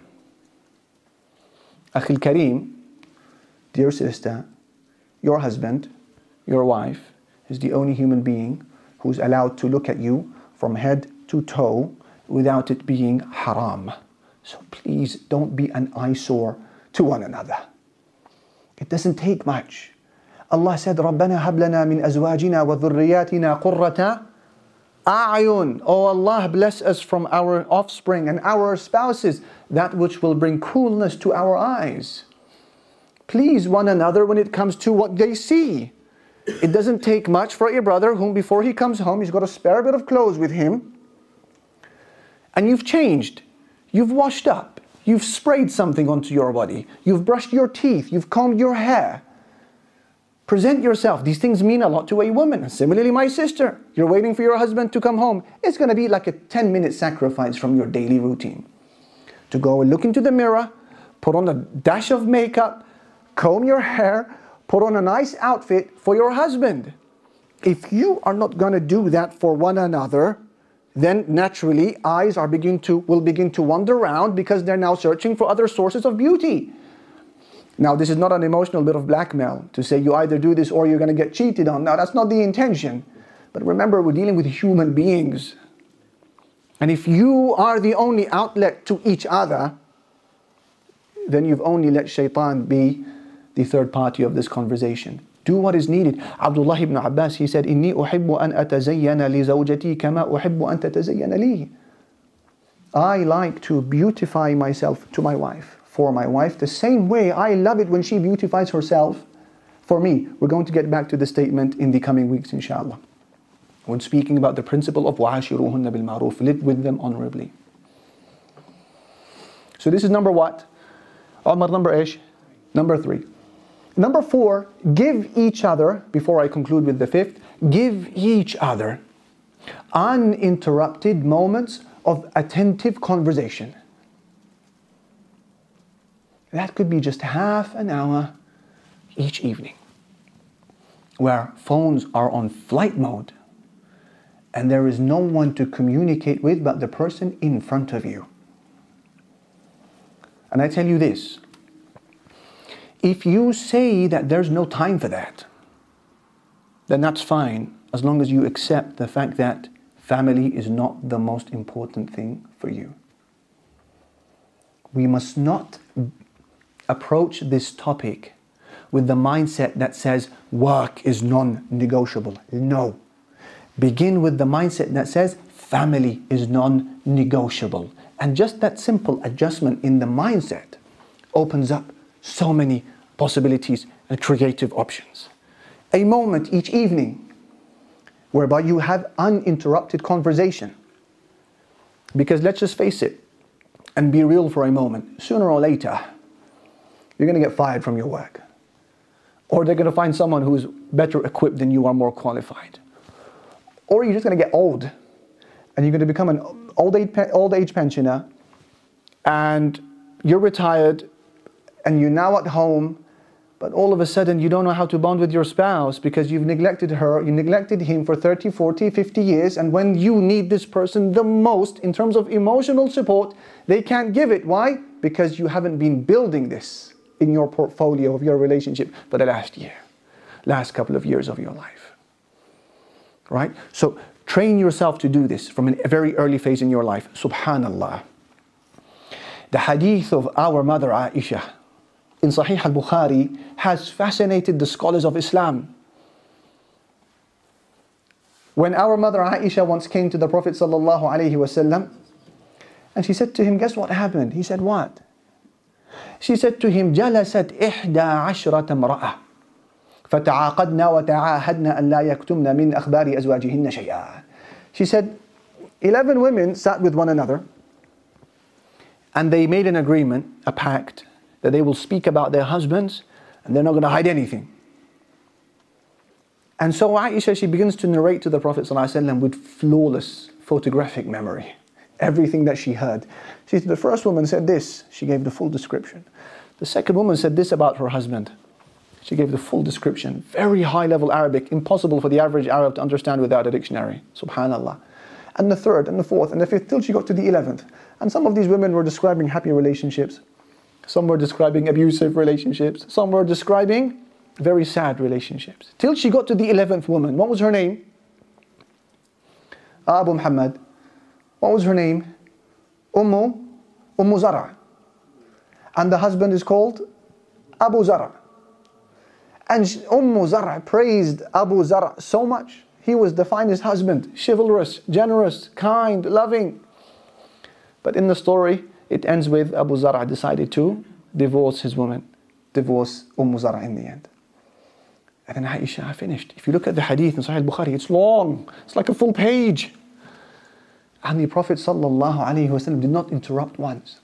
Akhil Kareem, dear sister, your husband, your wife, is the only human being who's allowed to look at you from head to toe without it being haram. So please don't be an eyesore to one another. It doesn't take much. Allah said, رَبَّنَا هَبْ لَنَا مِنْ أَزْوَاجِنَا وَذُرِّيَّاتِنَا قُرَّةَ أَعْيُنٍ. Oh Allah, bless us from our offspring and our spouses, that which will bring coolness to our eyes. Please one another when it comes to what they see. It doesn't take much for a brother whom before he comes home, he's got a spare bit of clothes with him, and you've changed, you've washed up, you've sprayed something onto your body, you've brushed your teeth, you've combed your hair. Present yourself. These things mean a lot to a woman. Similarly, my sister, you're waiting for your husband to come home. It's going to be like a 10-minute sacrifice from your daily routine. To go and look into the mirror, put on a dash of makeup, comb your hair, put on a nice outfit for your husband. If you are not going to do that for one another, then naturally eyes will begin to wander around because they're now searching for other sources of beauty. Now, this is not an emotional bit of blackmail to say you either do this or you're going to get cheated on. Now, that's not the intention. But remember, we're dealing with human beings. And if you are the only outlet to each other, then you've only let shaitan be the third party of this conversation. Do what is needed. Abdullah ibn Abbas, he said, إِنِّي أُحِبُّ أَنْ أَتَزَيَّنَ لِزَوْجَتِي كَمَا أُحِبُّ أَنْ تَتَزَيَّنَ لِي. I like to beautify myself to my wife, for my wife, the same way I love it when she beautifies herself for me. We're going to get back to the statement in the coming weeks, inshallah, when speaking about the principle of وَعَاشِرُوهُنَّ بِالْمَعْرُوفِ, live with them honorably. So this is number what? Umar, number ish? Number 3. Number 4, give each other, before I conclude with the 5th, give each other uninterrupted moments of attentive conversation. That could be just half an hour each evening, where phones are on flight mode and there is no one to communicate with but the person in front of you. And I tell you this, if you say that there's no time for that, then that's fine, as long as you accept the fact that family is not the most important thing for you. We must not approach this topic with the mindset that says work is non-negotiable. No. Begin with the mindset that says family is non-negotiable. And just that simple adjustment in the mindset opens up so many possibilities and creative options. A moment each evening whereby you have uninterrupted conversation. Because let's just face it and be real for a moment. Sooner or later, you're going to get fired from your work. Or they're going to find someone who's better equipped than you are, more qualified. Or you're just going to get old and you're going to become an old age pensioner, and you're retired and you're now at home, But all of a sudden you don't know how to bond with your spouse because you've neglected her, you neglected him for 30, 40, 50 years, and when you need this person the most in terms of emotional support, they can't give it. Why? Because you haven't been building this in your portfolio of your relationship for the last couple of years of your life. Right? So train yourself to do this from a very early phase in your life. Subhanallah. The hadith of our mother Aisha in Sahih al-Bukhari has fascinated the scholars of Islam. When our mother Aisha once came to the Prophet sallallahu alaihi wasallam, and she said to him, guess what happened? He said, what? She said to him, جلست 11 امرأة فتعاقدنا وتعاهدنا أن لا يكتمن من أخبار أزواجهن شيئا. She said, 11 women sat with one another and they made an agreement, a pact, that they will speak about their husbands and they're not going to hide anything. And so Aisha, she begins to narrate to the Prophet ﷺ with flawless photographic memory everything that she heard. She said, the first woman said this, she gave the full description. The second woman said this about her husband. She gave the full description. Very high level Arabic, impossible for the average Arab to understand without a dictionary. Subhanallah. And the third, and the fourth, and the fifth, till she got to the 11th. And some of these women were describing happy relationships. Some were describing abusive relationships. Some were describing very sad relationships. Till she got to the 11th woman. What was her name? Abu Muhammad. What was her name? Ummu Zara. And the husband is called Abu Zara. And Ummu Zara praised Abu Zara so much. He was the finest husband, chivalrous, generous, kind, loving. But in the story, it ends with Abu Zara decided to divorce his woman, divorce Zara in the end. And then Aisha finished. If you look at the hadith in Sahih al-Bukhari, it's long. It's like a full page. And the Prophet ﷺ did not interrupt once.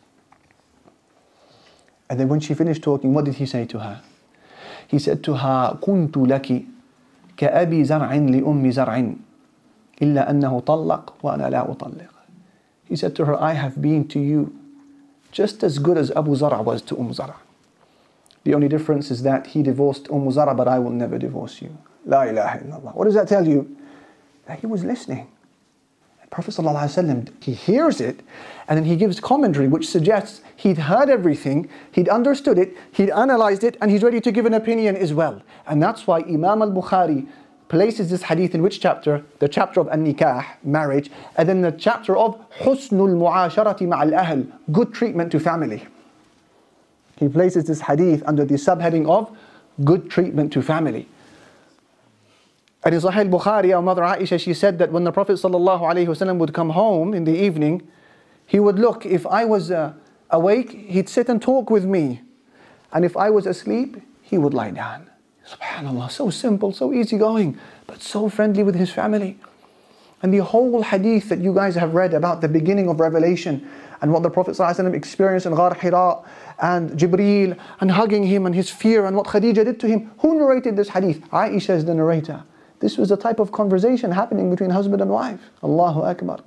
And then when she finished talking, what did he say to her? He said to her, كنت لك كأبي زرع لأم زرع إلا أنه طلق وأنا لا أطلق. He said to her, I have been to you just as good as Abu Zara was to Zara. The only difference is that he divorced Zara, but I will never divorce you. La ilaha illallah. What does that tell you? That he was listening. Prophet ﷺ, he hears it and then he gives commentary which suggests he'd heard everything, he'd understood it, he'd analyzed it, and he's ready to give an opinion as well. And that's why Imam al-Bukhari places this hadith in which chapter? The chapter of An-Nikah, marriage, and then the chapter of Husnul Mu'asharati Ma'al Ahl, good treatment to family. He places this hadith under the subheading of good treatment to family. And in Sahih al-Bukhari, our mother Aisha, she said that when the Prophet ﷺ would come home in the evening, he would look, if I was awake, he'd sit and talk with me. And if I was asleep, he would lie down. SubhanAllah, so simple, so easygoing, but so friendly with his family. And the whole hadith that you guys have read about the beginning of Revelation and what the Prophet ﷺ experienced in Ghar Hira and Jibreel and hugging him and his fear and what Khadija did to him. Who narrated this hadith? Aisha is the narrator. This was the type of conversation happening between husband and wife. Allahu Akbar.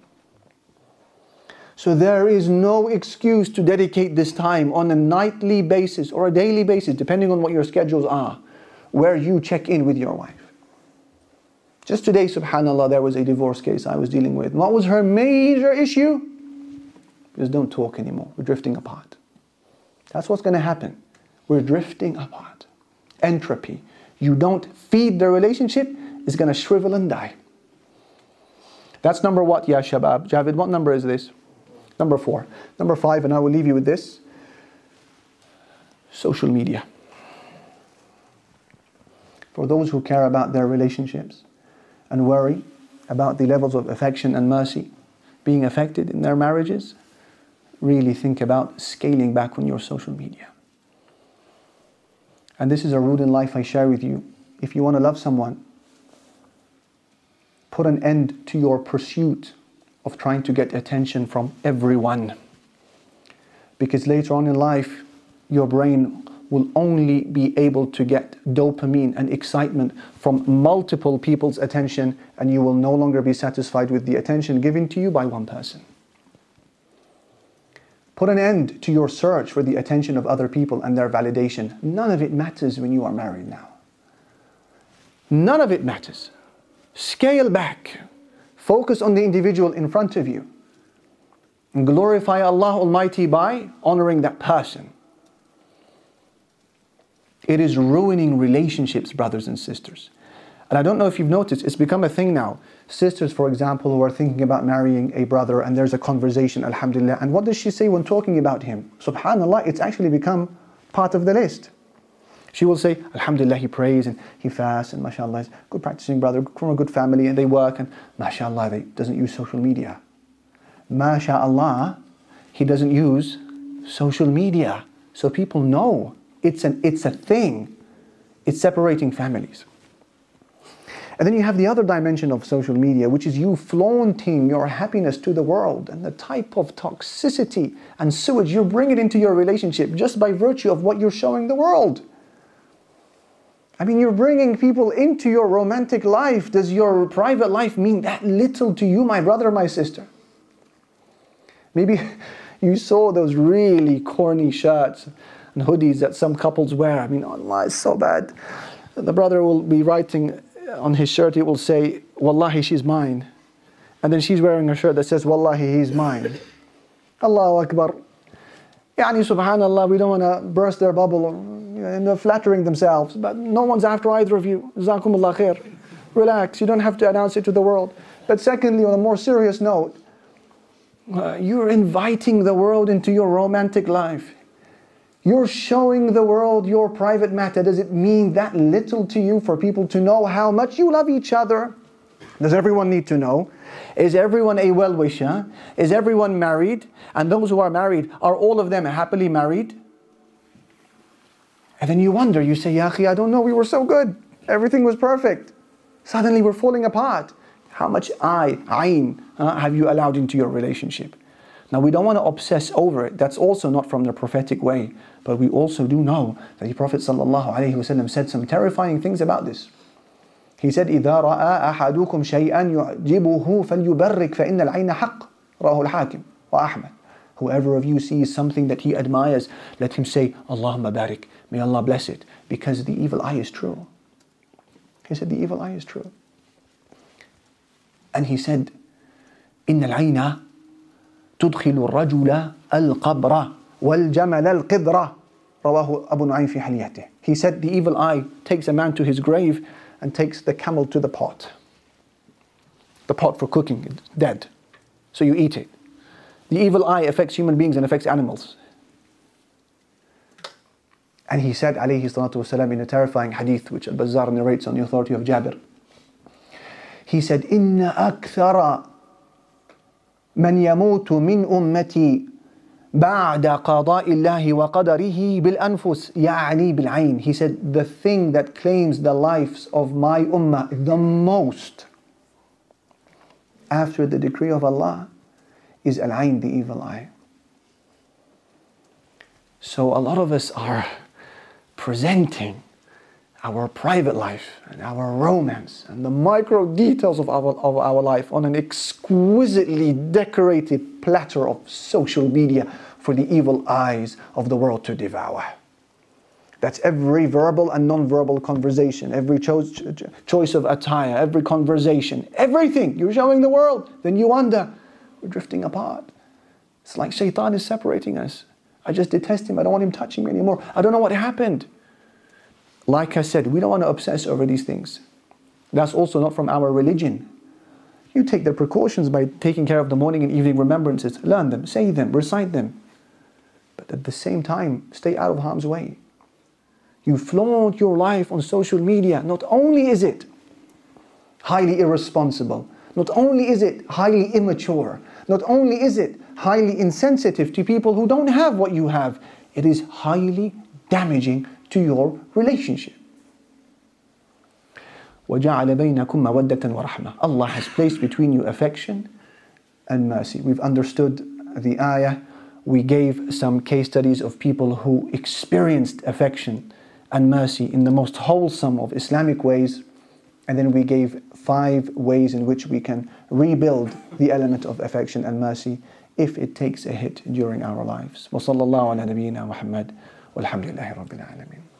So there is no excuse to dedicate this time on a nightly basis or a daily basis, depending on what your schedules are, where you check in with your wife. Just today, subhanAllah, there was a divorce case I was dealing with. What was her major issue? Just don't talk anymore. We're drifting apart. That's what's going to happen. We're drifting apart. Entropy. You don't feed the relationship, it's going to shrivel and die. That's number what, ya shabab? Javid, what number is this? Number 4. Number 5, and I will leave you with this. Social media. For those who care about their relationships and worry about the levels of affection and mercy being affected in their marriages, really think about scaling back on your social media. And this is a rule in life I share with you. If you want to love someone, put an end to your pursuit of trying to get attention from everyone. Because later on in life, your brain will only be able to get dopamine and excitement from multiple people's attention, and you will no longer be satisfied with the attention given to you by one person. Put an end to your search for the attention of other people and their validation. None of it matters when you are married now. None of it matters. Scale back. Focus on the individual in front of you. And glorify Allah Almighty by honoring that person. It is ruining relationships, brothers and sisters. And I don't know if you've noticed, it's become a thing now. Sisters, for example, who are thinking about marrying a brother, and there's a conversation, alhamdulillah. And what does she say when talking about him? Subhanallah, it's actually become part of the list. She will say, alhamdulillah, he prays and he fasts, and mashallah, he's a good practicing brother from a good family, and they work, and mashallah, he doesn't use social media. MashaAllah, he doesn't use social media. So people know it's a thing. It's separating families. And then you have the other dimension of social media, which is you flaunting your happiness to the world, and the type of toxicity and sewage you bring it into your relationship just by virtue of what you're showing the world. I mean, you're bringing people into your romantic life. Does your private life mean that little to you, my brother, my sister? Maybe you saw those really corny shirts and hoodies that some couples wear. I mean, Allah, it's so bad. The brother will be writing on his shirt, it will say, Wallahi, she's mine. And then she's wearing a shirt that says, Wallahi, he's mine. Allahu Akbar. Yani, subhanallah, we don't want to burst their bubble, and they're flattering themselves. But no one's after either of you. Jazakumullah khair. Relax, you don't have to announce it to the world. But secondly, on a more serious note, you're inviting the world into your romantic life. You're showing the world your private matter. Does it mean that little to you for people to know how much you love each other? Does everyone need to know? Is everyone a well-wisher? Is everyone married? And those who are married, are all of them happily married? And then you wonder, you say, Ya akhi, I don't know, we were so good. Everything was perfect. Suddenly we're falling apart. How much ayn have you allowed into your relationship? Now we don't want to obsess over it. That's also not from the prophetic way. But we also do know that the Prophet ﷺ said some terrifying things about this. He said, إِذَا رَأَى أَحَدُكُمْ شَيْئًا يُعْجِبُهُ فَلْيُبَرِّكْ فَإِنَّ الْعَيْنَ حَقٌّ رَاهُ الْحَاكِمُ وَأَحْمَدُ. Whoever of you sees something that he admires, let him say, Allahumma barik, may Allah bless it, because the evil eye is true. He said, the evil eye is true. And he said, إِنَّ الْعَيْنَ تُدْخِلُ الرَّجُلَ الْقَبْرَ وَالْجَمَلَ الْقِدْرَ رواه أبو نعيم في حليته. He said the evil eye takes a man to his grave and takes the camel to the pot. The pot for cooking, it's dead. So you eat it. The evil eye affects human beings and affects animals. And he said, alayhi salatu wasalam, in a terrifying hadith which Al-Bazzar narrates on the authority of Jabir. He said, إِنَّ أَكْثَرَ مَنْ يَمُوتُ مِنْ أُمَّتِي بَعْدَ قَضَاءِ اللَّهِ وَقَدَرِهِ بِالْأَنفُسِ يَعْنِي بِالْعَيْنِ. He said, the thing that claims the lives of my ummah the most after the decree of Allah is al-ayn, the evil eye. So a lot of us are presenting our private life and our romance and the micro details of our life on an exquisitely decorated platter of social media for the evil eyes of the world to devour. That's every verbal and non-verbal conversation, every choice of attire, every conversation, everything you're showing the world. Then you wonder, we're drifting apart. It's like shaitan is separating us. I just detest him. I don't want him touching me anymore. I don't know what happened. Like I said, we don't want to obsess over these things. That's also not from our religion. You take the precautions by taking care of the morning and evening remembrances. Learn them, say them, recite them. But at the same time, stay out of harm's way. You flaunt your life on social media. Not only is it highly irresponsible, not only is it highly immature, not only is it highly insensitive to people who don't have what you have, it is highly damaging to your relationship. وَجَعَلَ بَيْنَكُمْ مَوَدَّةً وَرَحْمَةً. Allah has placed between you affection and mercy. We've understood the ayah. We gave some case studies of people who experienced affection and mercy in the most wholesome of Islamic ways. And then we gave 5 ways in which we can rebuild the element of affection and mercy if it takes a hit during our lives. وصلى الله على نبينا محمد والحمد لله رب العالمين.